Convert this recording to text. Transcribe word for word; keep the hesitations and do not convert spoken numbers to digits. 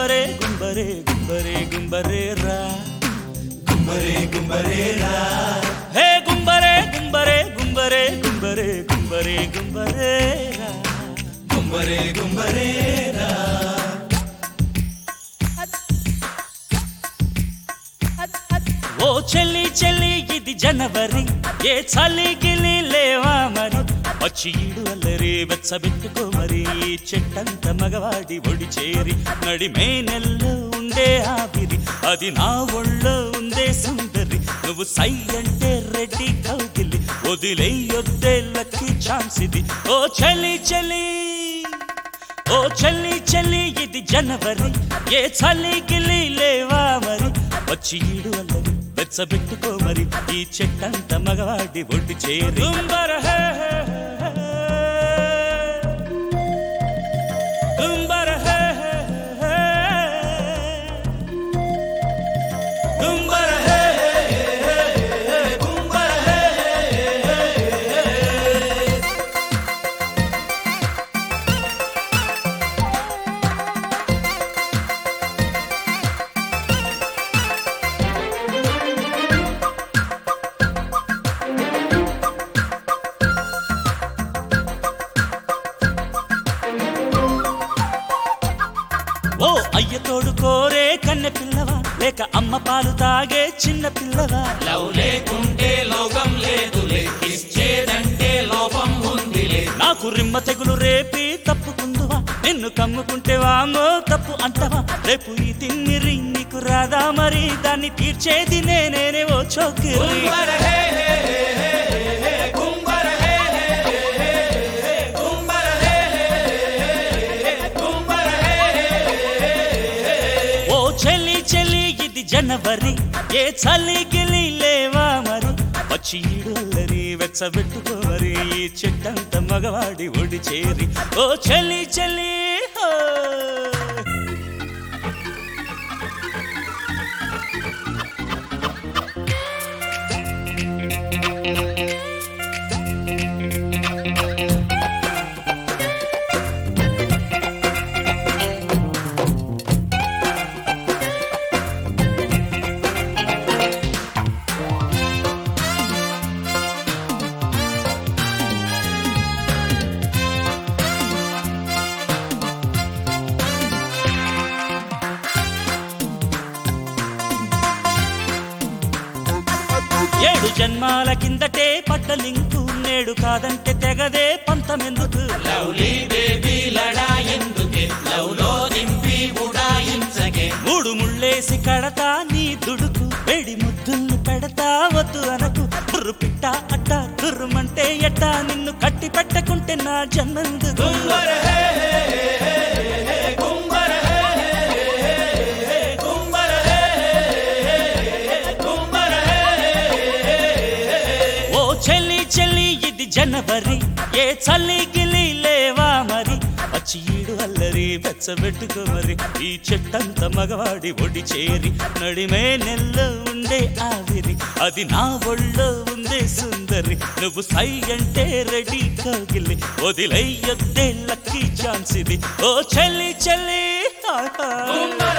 గుంబరే గుంబరే గుంబరే గుంబరే రా గుంబరే గుంబరే రా హే గుంబరే గుంబరే గుంబరే గుంబరే గుంబరే గుంబరే రా గుంబరే గుంబరే రా ఓ చెల్లి చెల్లి ఇది జనవరి ఏ చలి గిలి లేవా మరి వచ్చి ఈడు అల్లరి వెచ్చబెట్టుకో మరి చెట్టంత మగవాడి ఒడి చేరి నడిమే నెల్లో ఉండే ఆవిరి అది నా ఒళ్ళో ఉందే సుందరి నువ్వు సై అంటే రెడ్డి కౌగిలి వదిలేయొద్దే లక్కీ ఛాన్స్ ఇది ఓ చెల్లి చెల్లి ఓ చెల్లి చెల్లి ఇది జనవరి ఏ చలి గిలి లేవా మరి వచ్చి ఈడు అల్లరి వెచ్చబెట్టుకో మరి ఈ చెట్టంత మగవాడి ఒడ్డు చేరి గుంబర హే గుంబర హే గుంబర హే గుంబర హే ఓ అయ్య తోడు కోరే కన్నె పిల్లవా లేక అమ్మ పాలు తాగే చిన్న పిల్లవా లవ్ లేకుంటే లోకం లేదులే ఇచ్చేదంటే లోపం ఉందిలే నాకు రిమ్మ తెగులు రేపి తప్పుకుందువా నిన్ను కమ్ముకుంటే వామో తప్పు అంటవా రేపు ఈ తిమ్మిరి నీకు రాదా మరి దాన్ని తీర్చేది నేనేనే ఓ చోకి గుంబర హే హే హే హే గుంబర హే హే హే గుంబర హే హే గుంబర హే ఓ చెల్లి చెల్లి ఇది జనవరి ఏ చలి గిలి లేవా మరి వచ్చి ఈడుల్లరి వెచ్చబెట్టుకో మరి ఈ చెట్టంత మగవాడి ఒడి చేరి ఓ చెల్లి చెల్లి హో ఏడు జన్మాల కిందటే పడ్డలింకు నేడు కాదంటే తెగదే పంతమెందుకు లవ్లీ బేబీ లడాయిందుకే లవ్ లో దింపి ఉడాయించగే మూడు ముళ్ళేసి కడతా నీ దుడుకు వేడి ముద్దుల్ని పెడతా వద్దు అనకు బుర్రు పిట్ట అట్ట తుర్రుమంటే ఎట్ట నిన్ను కట్టి పెట్టకుంటే నా జన్మందు గుంబర హే హే హే గుంబర హే హే గుంబర హే గుంబర హే ఓ చెల్లి చెల్లి ఇది జనవరి ఏ చలి గిలి లేవా మరి వచ్చి ఈడు అల్లరి వెచ్చబెట్టుకో మరి ఈ చెట్టంత మగవాడి ఒడి చేరి నడిమే నెల్లో ఉండే ఆవిరి అది నా ఒళ్ళో ఉందే సుందరి నువ్వు సై అంటే రెడీ కౌగిలి వదిలేయొద్దే లక్కీ ఛాన్స్ ఇది ఓ చెల్లి చెల్లి గుంబర